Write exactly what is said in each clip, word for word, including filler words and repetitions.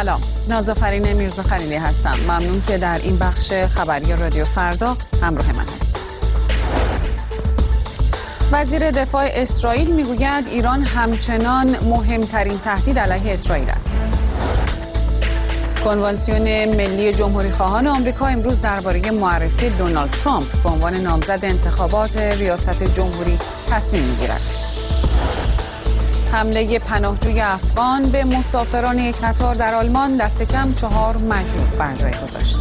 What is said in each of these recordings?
سلام، نازافرین میرزا خلیلی هستم. ممنون که در این بخش خبری رادیو فردا همراه من هستید. وزیر دفاع اسرائیل میگوید ایران همچنان مهمترین تهدید علیه اسرائیل است. کنوانسیون ملی جمهوری خواهان آمریکا امروز درباره معرفی دونالد ترامپ به عنوان نامزد انتخابات ریاست جمهوری تصمیم میگیرد. حمله پناهجوی افغان به مسافران یک قطار در آلمان دست کم چهار مجروح بر جای گذاشت.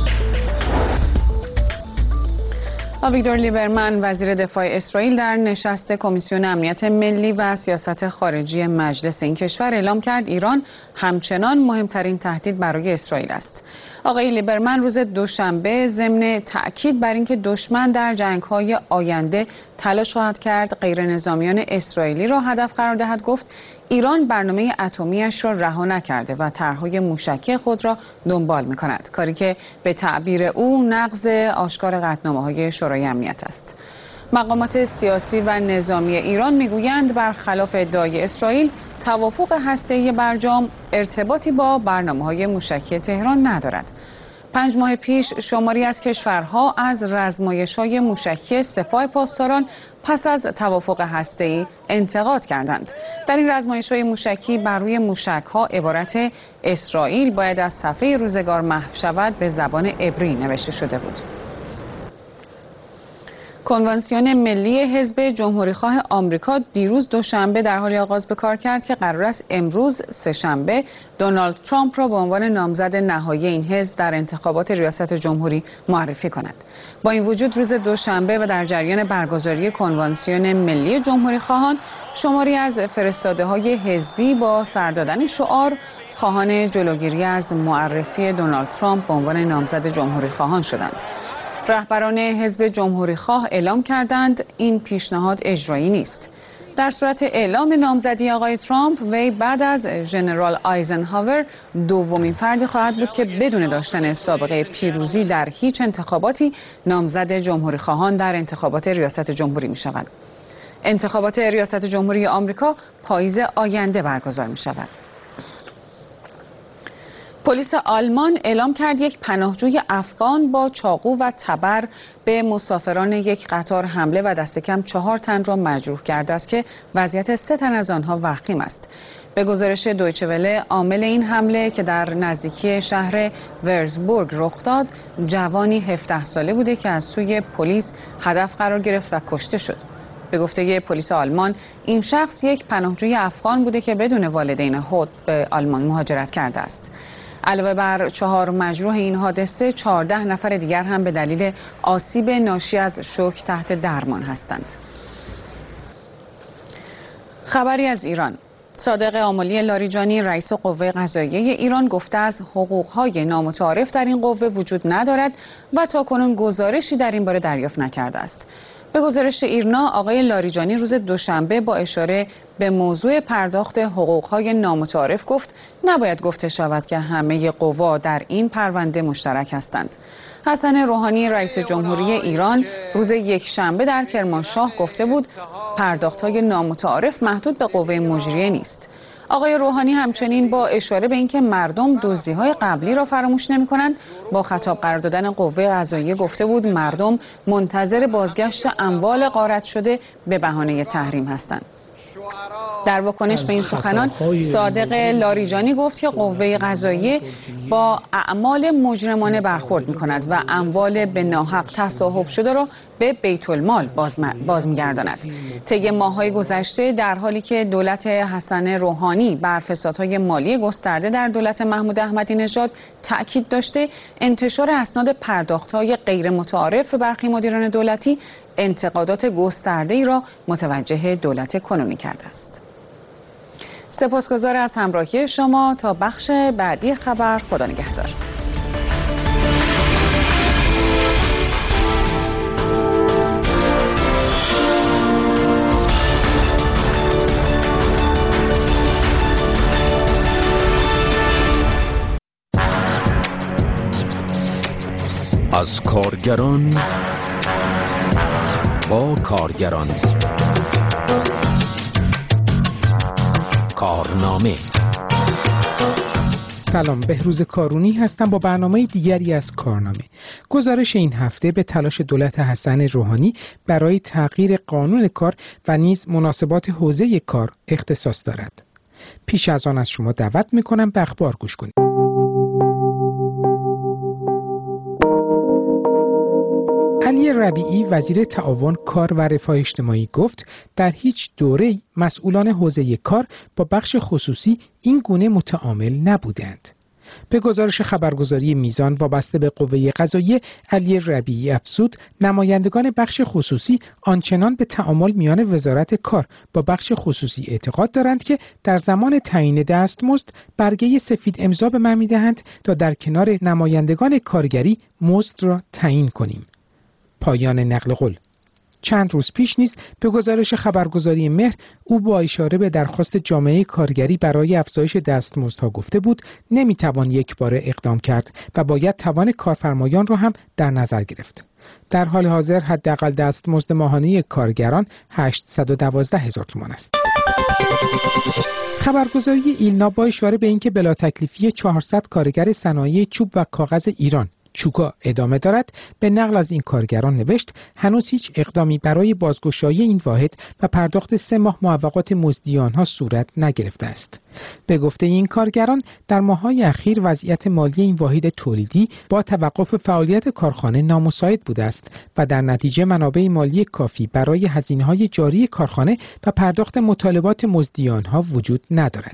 آویگدور لیبرمن وزیر دفاع اسرائیل در نشست کمیسیون امنیت ملی و سیاست خارجی مجلس این کشور اعلام کرد ایران همچنان مهمترین تهدید برای اسرائیل است. آقای لیبرمن روز دوشنبه ضمن تأکید بر اینکه دشمن در جنگ‌های آینده تلاش خواهد کرد غیرنظامیان اسرائیلی را هدف قرار دهد گفت ایران برنامه اتمی‌اش را رها نکرده و طرح‌های موشکی خود را دنبال می‌کند، کاری که به تعبیر او نقض آشکار قطعنامه‌های شورای امنیت است. مقامات سیاسی و نظامی ایران می‌گویند برخلاف ادعای اسرائیل توافق هسته‌ای برجام ارتباطی با برنامه‌های موشکی تهران ندارد. پنج ماه پیش شماری از کشورها از رزمایش‌های موشکی سپاه پاسداران پس از توافق هسته‌ای انتقاد کردند. در این رزمایش‌های موشکی بر روی موشک‌ها عبارت اسرائیل باید از صفحه روزگار محو شود به زبان عبری نوشته شده بود. کنوانسیون ملی حزب جمهوریخواه آمریکا دیروز دوشنبه در حالی آغاز به کار کرد که قرار است امروز سه‌شنبه دونالد ترامپ را به عنوان نامزد نهایی این حزب در انتخابات ریاست جمهوری معرفی کند. با این وجود روز دوشنبه و در جریان برگزاری کنوانسیون ملی جمهوریخواهان شماری از فرستاده‌های حزبی با سر دادن شعار خواهان جلوگیری از معرفی دونالد ترامپ به عنوان نامزد جمهوریخواهان شدند. رهبران حزب جمهوریخواه اعلام کردند این پیشنهاد اجرایی نیست. در صورت اعلام نامزدی آقای ترامپ وی بعد از ژنرال آیزنهاور دومین فردی خواهد بود که بدون داشتن سابقه پیروزی در هیچ انتخاباتی نامزد جمهوریخواهان در انتخابات ریاست جمهوری می شود. انتخابات ریاست جمهوری آمریکا پاییز آینده برگزار می شود. پلیس آلمان اعلام کرد یک پناهجوی افغان با چاقو و تبر به مسافران یک قطار حمله و دست کم چهار تن را مجروح کرده است که وضعیت سه تن از آنها وخیم است. به گزارش دویچه وله عامل این حمله که در نزدیکی شهر ورزبورگ رخ داد جوانی هفده ساله بوده که از سوی پلیس هدف قرار گرفت و کشته شد. به گفته پلیس آلمان این شخص یک پناهجوی افغان بوده که بدون والدین خود به آلمان مهاجرت کرده است. علاوه بر چهار مجروح این حادثه، چهارده نفر دیگر هم به دلیل آسیب ناشی از شوک تحت درمان هستند. خبری از ایران. صادق آملی لاریجانی رئیس قوه قضاییه ایران گفته از حقوق‌های نامتعارف در این قوه وجود ندارد و تاکنون گزارشی در این باره دریافت نکرده است. به گزارش ایرنا آقای لاریجانی روز دوشنبه با اشاره به موضوع پرداخت حقوق‌های نامتعارف گفت نباید گفته شود که همه قوا در این پرونده مشترک هستند. حسن روحانی رئیس جمهوری ایران روز یکشنبه در کرمانشاه گفته بود پرداخت‌های نامتعارف محدود به قوه مجریه نیست. آقای روحانی همچنین با اشاره به اینکه مردم دزدی‌های قبلی را فراموش نمی‌کنند با خطاب قرار دادن قوه قضاییه گفته بود مردم منتظر بازگشت اموال غارت شده به بهانه تحریم هستند. در واکنش به این سخنان صادق لاریجانی گفت که قوه قضاییه با اعمال مجرمانه برخورد می‌کند و اموال به ناحق تصاحب شده را به بیت المال باز, باز می‌گرداند. طی ماه‌های گذشته در حالی که دولت حسن روحانی بر فسادهای مالی گسترده در دولت محمود احمدی نژاد تأکید داشته، انتشار اسناد پرداخت‌های غیر متعارف برخی مدیران دولتی انتقادات گسترده‌ای را متوجه دولت کنونی کرده است. سپاسگزار از همراهی شما. تا بخش بعدی خبر، خدا نگهدار. از کارگران با کارگران، کارنامه سلام، بهروز کارونی هستم با برنامه دیگری از کارنامه. گزارش این هفته به تلاش دولت حسن روحانی برای تغییر قانون کار و نیز مناسبات حوزه کار اختصاص دارد. پیش از آن از شما دعوت میکنم به اخبار گوش کنید. علی ربیعی وزیر تعاون کار و رفاه اجتماعی گفت در هیچ دوره مسئولان حوزه کار با بخش خصوصی این گونه متعامل نبودند. به گزارش خبرگزاری میزان وابسته به قوه قضاییه، علی ربیعی افزود نمایندگان بخش خصوصی آنچنان به تعامل میان وزارت کار با بخش خصوصی اعتقاد دارند که در زمان تعیین دستمزد برگه سفید امضا به من میدهند تا در کنار نمایندگان کارگری مزد را تعیین کنیم. پایان نقل قول. چند روز پیش نیز به گزارش خبرگزاری مهر او با اشاره به درخواست جامعه کارگری برای افزایش دستمزدها گفته بود نمیتوان یک باره اقدام کرد و باید توان کارفرمایان را هم در نظر گرفت. در حال حاضر حداقل دستمزد ماهانه کارگران هشتصد و دوازده هزار تومان است. خبرگزاری ایلنا با اشاره به اینکه بلا تکلیفی چهارصد کارگر صنایع چوب و کاغذ ایران چوکا ادامه دارد، به نقل از این کارگران نوشت هنوز هیچ اقدامی برای بازگشایی این واحد و پرداخت سه ماه معوقات مزدی آنها صورت نگرفته است. به گفته این کارگران در ماه‌های اخیر وضعیت مالی این واحد تولیدی با توقف فعالیت کارخانه نامساعد بوده است و در نتیجه منابع مالی کافی برای هزینه‌های جاری کارخانه و پرداخت مطالبات مزدی آنها وجود ندارد.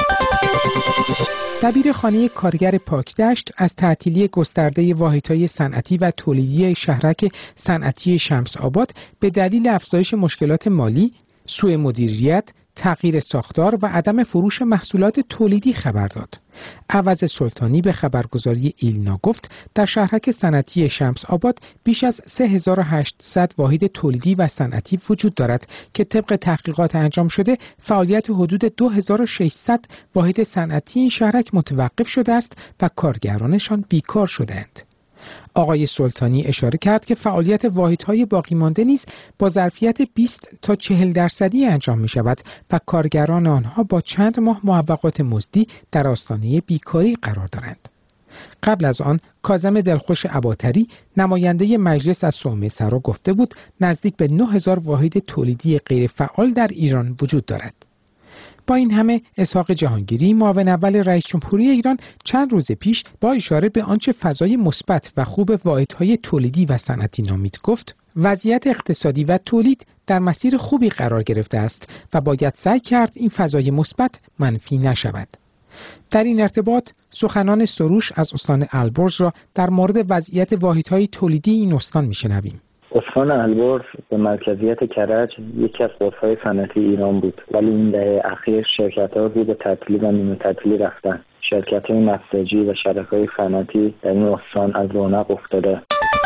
دبیر خانه کارگر پاکدشت از تعطیلی گسترده واحدهای صنعتی و تولیدی شهرک صنعتی شمس آباد به دلیل افزایش مشکلات مالی، سوء مدیریت، تغییر ساختار و عدم فروش محصولات تولیدی خبر داد. عوض سلطانی به خبرگزاری ایلنا گفت در شهرک صنعتی شمس آباد بیش از سه هزار و هشتصد واحد تولیدی و صنعتی وجود دارد که طبق تحقیقات انجام شده فعالیت حدود دو هزار و ششصد واحد صنعتی این شهرک متوقف شده است و کارگرانشان بیکار شده‌اند. آقای سلطانی اشاره کرد که فعالیت واحدهای باقی مانده نیز با ظرفیت بیست تا چهل درصدی انجام می شود و کارگران آنها با چند ماه معوقات مزدی در آستانه بیکاری قرار دارند. قبل از آن کاظم دلخوش اباطری نماینده مجلس از صومعه سرا گفته بود نزدیک به نه هزار واحد تولیدی غیر فعال در ایران وجود دارد. با این همه اسحاق جهانگیری معاون اول رئیس جمهوری ایران چند روز پیش با اشاره به آنچه فضای مثبت و خوب واحدهای تولیدی و صنعتی نامید گفت وضعیت اقتصادی و تولید در مسیر خوبی قرار گرفته است و باید سعی کرد این فضای مثبت منفی نشود. در این ارتباط سخنان سروش از استان البرز را در مورد وضعیت واحدهای تولیدی این استان میشنویم. استان البرز به مرکزیت کرج یکی از قطب‌های صنعتی ایران بود، ولی این دهه اخیر شرکت‌ها رو به تعطیلی و نیمه تعطیلی رفتن. شرکت‌های نساجی و شرکت‌های صنعتی در این استان از رونق افتاده.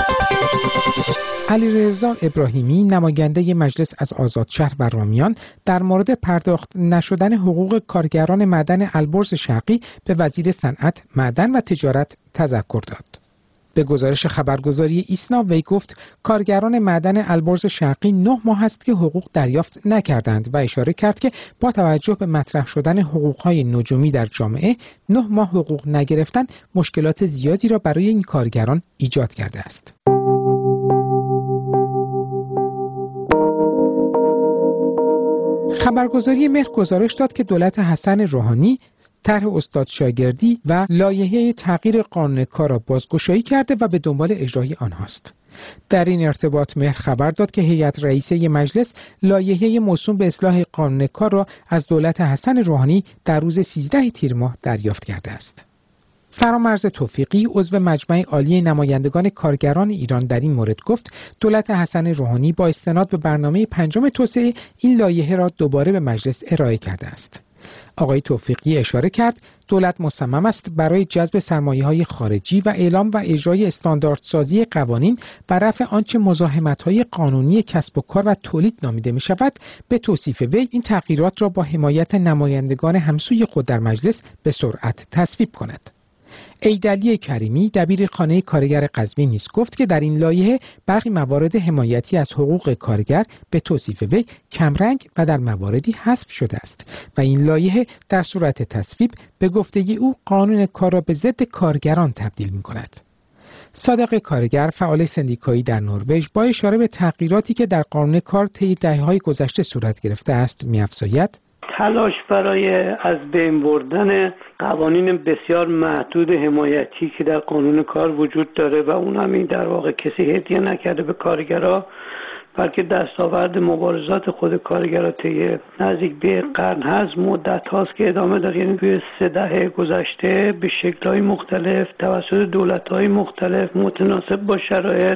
علیرضا ابراهیمی نماینده مجلس از آزادشهر و رامیان در مورد پرداخت نشدن حقوق کارگران معدن البرز شرقی به وزیر صنعت، معدن و تجارت تذکر داد. به گزارش خبرگزاری ایسنا وی گفت کارگران معدن البرز شرقی نه ماه است که حقوق دریافت نکردند و اشاره کرد که با توجه به مطرح شدن حقوق‌های نجومی در جامعه نه ماه حقوق نگرفتن مشکلات زیادی را برای این کارگران ایجاد کرده است. خبرگزاری مهر گزارش داد که دولت حسن روحانی طرح استاد شاگردی و لایحه تغییر قانون کار را بازگشایی کرده و به دنبال اجرای آنهاست. در این ارتباط مهر خبر داد که هیئت رئیسه مجلس لایحه موسوم به اصلاح قانون کار را از دولت حسن روحانی در روز سیزده تیر ماه دریافت کرده است. فرامرز توفیقی عضو مجمع عالی نمایندگان کارگران ایران در این مورد گفت دولت حسن روحانی با استناد به برنامه پنجم توسعه این لایحه را دوباره به مجلس ارائه کرده است. آقای توفیقی اشاره کرد دولت مصمم است برای جذب سرمایه‌های خارجی و اعلام و اجرای استانداردسازی قوانین و رفع آنچه مزاحمت‌های قانونی کسب و کار و تولید نامیده می‌شود به توصیف وی این تغییرات را با حمایت نمایندگان همسوی خود در مجلس به سرعت تصویب کند. ایدعلی کریمی دبیر خانه کارگر قزوین نیز گفت که در این لایحه برخی موارد حمایتی از حقوق کارگر به توصیف وی کمرنگ و در مواردی حذف شده است و این لایحه در صورت تصویب به گفته او قانون کار را به ضد کارگران تبدیل می‌کند. صادق کارگر فعال سندیکایی در نروژ با اشاره به تغییراتی که در قانون کار طی دهه‌های گذشته صورت گرفته است می‌افزاید: تلاش برای از بین بردن قوانین بسیار محدود حمایتی که در قانون کار وجود داره و اون هم این در واقع کسی هدیه نکرده به کارگرها، بلکه دستاورد مبارزات خود کارگرها طی نزدیک به قرن هست، مدت هاست که ادامه داره. یعنی توی سه دهه گذشته به شکل‌های مختلف توسط دولت‌های مختلف متناسب با شرایط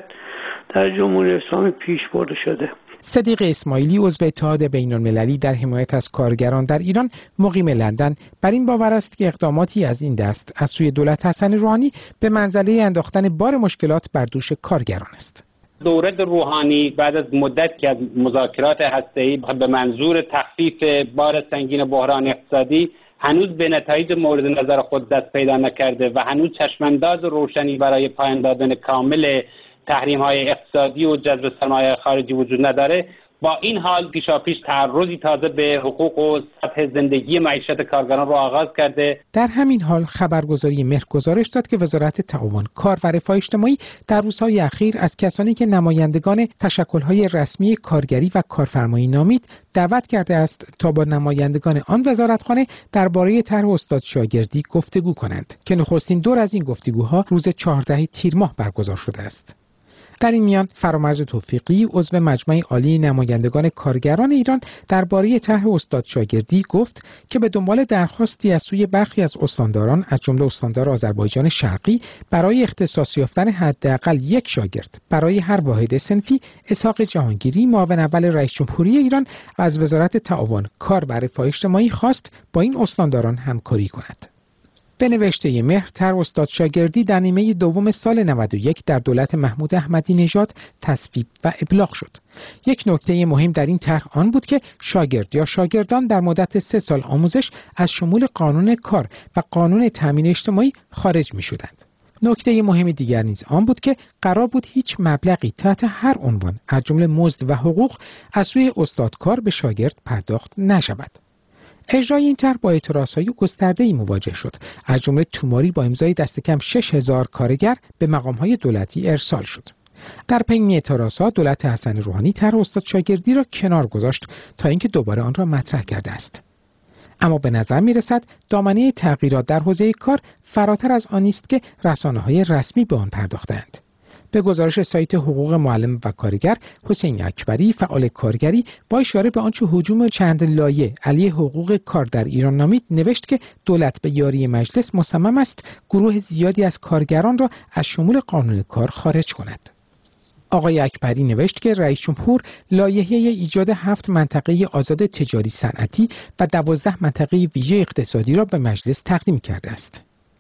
در جمهوری اسلامی پیش برده شده. صدیق اسماعیلی عضو اتحاد بین‌المللی در حمایت از کارگران در ایران مقیم لندن بر این باور است که اقداماتی از این دست از سوی دولت حسن روحانی به منزله انداختن بار مشکلات بر دوش کارگران است. دولت روحانی بعد از مدت که از مذاکرات هسته‌ای به منظور تخفیف بار سنگین بحران اقتصادی هنوز به نتایج مورد نظر خود دست پیدا نکرده و هنوز چشمانداز روشنی برای پایان دادن کامل تحریم‌های اقتصادی و جذب سرمایه خارجی وجود نداره. با این حال پیشاپیش تعرضی تازه به حقوق و سطح زندگی معیشت کارگران را آغاز کرده. در همین حال خبرگزاری مهر گزارش داد که وزارت تعاون، کار و رفاه اجتماعی در روزهای اخیر از کسانی که نمایندگان تشکل‌های رسمی کارگری و کارفرمایی نامید دعوت کرده است تا با نمایندگان آن وزارتخانه درباره طرح استاد شاگردی گفتگو کنند که نخستین دور از این گفتگوها روز چهاردهم تیر ماه برگزار شده است. در این میان فرامرز توفیقی عضو مجمع عالی نمایندگان کارگران ایران درباره طرح استاد شاگردی گفت که به دنبال درخواستی از سوی برخی از استانداران از جمله استاندار آذربایجان شرقی برای اختصاص یافتن حداقل یک شاگرد برای هر واحد صنفی، اسحاق جهانگیری معاون اول رئیس جمهوری ایران از وزارت تعاون، کار و رفاه اجتماعی خواست با این استانداران همکاری کند. به نوشته مهر، طرح استاد شاگردی در نیمه دوم سال نود و یک در دولت محمود احمدی نژاد تصویب و ابلاغ شد. یک نکته مهم در این طرح آن بود که شاگرد یا شاگردان در مدت سه سال آموزش از شمول قانون کار و قانون تامین اجتماعی خارج می شدند. نکته مهم دیگر نیز آن بود که قرار بود هیچ مبلغی تحت هر عنوان از جمله مزد و حقوق از سوی استادکار به شاگرد پرداخت نشود. اجرای این طرح با اعتراضهای گسترده‌ای مواجه شد. از جمله توماری با امضای دست کم شش هزار کارگر به مقام‌های دولتی ارسال شد. در پی اعتراضها دولت حسن روحانی طرح استاد شاگردی را کنار گذاشت تا اینکه دوباره آن را مطرح کرده است. اما به نظر می‌رسد دامنه تغییرات در حوزه کار فراتر از آن است که رسانه‌های رسمی به آن پرداختند. به گزارش سایت حقوق معلم و کارگر، حسین اکبری فعال کارگری با اشاره به آنچه هجوم چند لایه علیه حقوق کار در ایران نامید نوشت که دولت به یاری مجلس مصمم است گروه زیادی از کارگران را از شمول قانون کار خارج کند. آقای اکبری نوشت که رئیس جمهور لایحه ایجاد هفت منطقه آزاد تجاری صنعتی و دوازده منطقه ویژه اقتصادی را به مجلس تقدیم کرده است.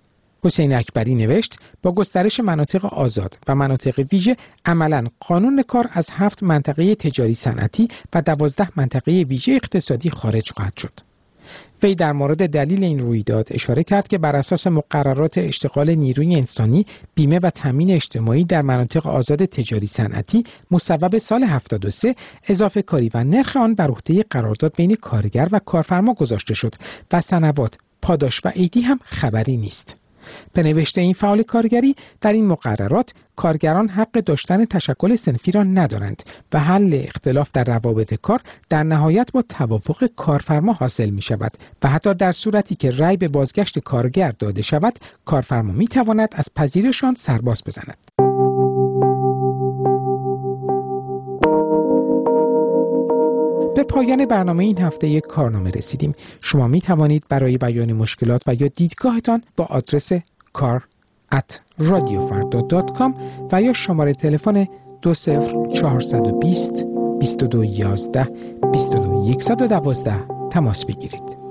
حسین اکبری نوشت با گسترش مناطق آزاد و مناطق ویژه عملاً قانون کار از هفت منطقه تجاری صنعتی و دوازده منطقه ویژه اقتصادی خارج خواهد شد. وی در مورد دلیل این رویداد اشاره کرد که بر اساس مقررات اشتغال نیروی انسانی، بیمه و تامین اجتماعی در مناطق آزاد تجاری صنعتی مصوب سال هفتاد و سه اضافه کاری و نرخ آن بر عهده قرارداد بین کارگر و کارفرما گذاشته شد و سنوات، پاداش و عیدی هم خبری نیست. به نوشته این فعال کارگری در این مقررات کارگران حق داشتن تشکل صنفی را ندارند و حل اختلاف در روابط کار در نهایت با توافق کارفرما حاصل می شود و حتی در صورتی که رأی به بازگشت کارگر داده شود کارفرما می تواند از پذیرش آن سرباز بزند. به پایان برنامه این هفته کارنامه رسیدیم. شما می توانید برای بیان مشکلات و یا دیدگاهتان با آدرس کار ات رادیو فردا دات کام و یا شماره تلفن دو صفر چهارصد و بیست بیست و دو یازده بیست و دو صد و دوازده تماس بگیرید.